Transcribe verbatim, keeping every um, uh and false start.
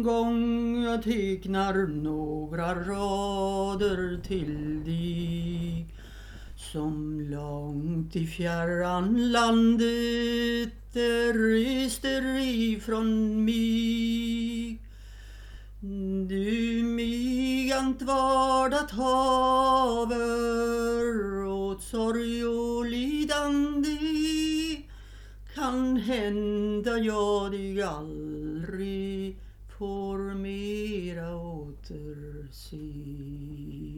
gång jag tecknar några rader till dig, som långt i fjärran landet rester ifrån mig. Du mig ant vardat haver åt sorg och lidande, kan hända jag dig aldrig får mera återse.